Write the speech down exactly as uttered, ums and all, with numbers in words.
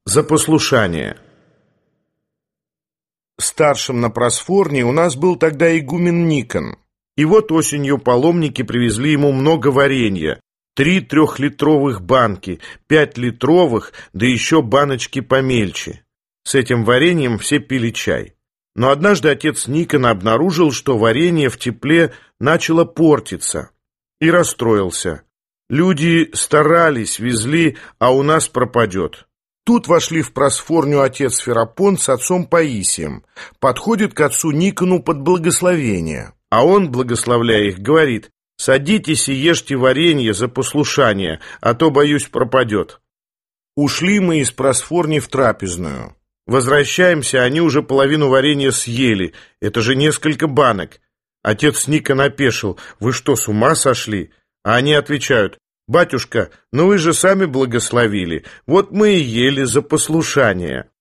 За послушание. Старшим на Просфорне у нас был тогда игумен Никон. И вот осенью паломники привезли ему много варенья. Три трехлитровых банки, пять литровых, да еще баночки помельче. С этим вареньем все пили чай. Но однажды отец Никона обнаружил, что варенье в тепле начало портиться. И расстроился. Люди старались, везли, а у нас пропадет. Тут вошли в Просфорню отец Ферапонт с отцом Паисием. Подходит к отцу Никону под благословение. А он, благословляя их, говорит: «Садитесь и ешьте варенье за послушание, а то, боюсь, пропадет». Ушли мы из Просфорни в трапезную. Возвращаемся, они уже половину варенья съели. Это же несколько банок. Отец Никон опешил: «Вы что, с ума сошли?» А они отвечают: «Батюшка, ну вы же сами благословили, вот мы и ели за послушание».